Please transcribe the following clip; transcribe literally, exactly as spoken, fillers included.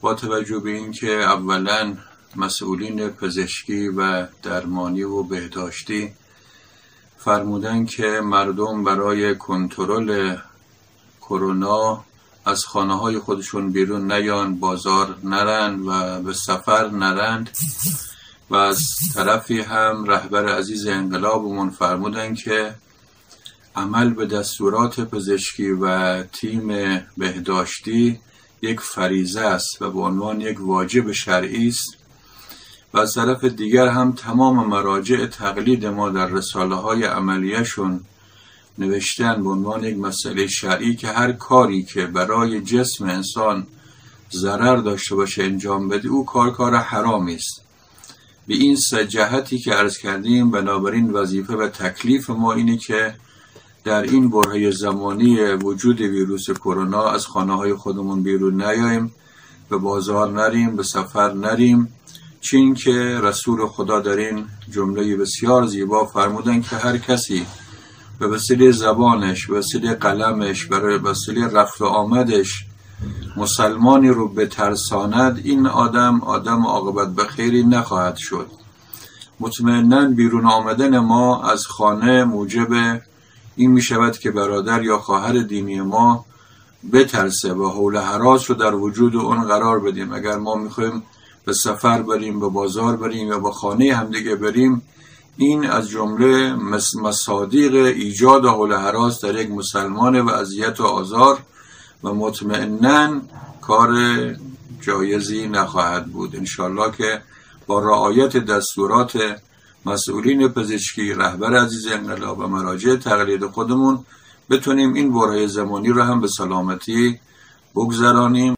با توجه به اینکه اولا مسئولین پزشکی و درمانی و بهداشتی فرمودن که مردم برای کنترل کرونا از خانه های خودشون بیرون نیان، بازار نرند و به سفر نرند، و از طرفی هم رهبر عزیز انقلابمون فرمودن که عمل به دستورات پزشکی و تیم بهداشتی یک فریضه است و به عنوان یک واجب شرعی است، و از طرف دیگر هم تمام مراجع تقلید ما در رساله های عملیشون نوشتن به عنوان یک مسئله شرعی که هر کاری که برای جسم انسان ضرر داشته باشه انجام بده او کار کار حرامی است. به این سه جهتی که عرض کردیم، بنابراین وظیفه و تکلیف ما اینه که در این برهه زمانی وجود ویروس کرونا از خانه های خودمون بیرون نیاییم، به بازار نریم، به سفر نریم، چین که رسول خدا در این جمله بسیار زیبا فرمودن که هر کسی به وسیله زبانش، به وسیله قلمش، به وسیله رفت و آمدش مسلمانی رو بترساند، این آدم آدم عاقبت به خیری نخواهد شد. مطمئناً بیرون آمدن ما از خانه موجب این می شود که برادر یا خواهر دینی ما بترسه و حول هراس رو در وجود اون قرار بدیم. اگر ما می خواهیم به سفر بریم، به بازار بریم یا به خانه همدیگه بریم، این از جمله مصادیق ایجاد حول هراس در یک مسلمان و اذیت و آزار و مطمئناً کار جایزی نخواهد بود. انشالله که با رعایت دستورات مسئولین پزشکی، رهبر عزیز انقلاب و مراجع تقلید خودمون بتونیم این برهه زمانی رو هم به سلامتی بگذرانیم.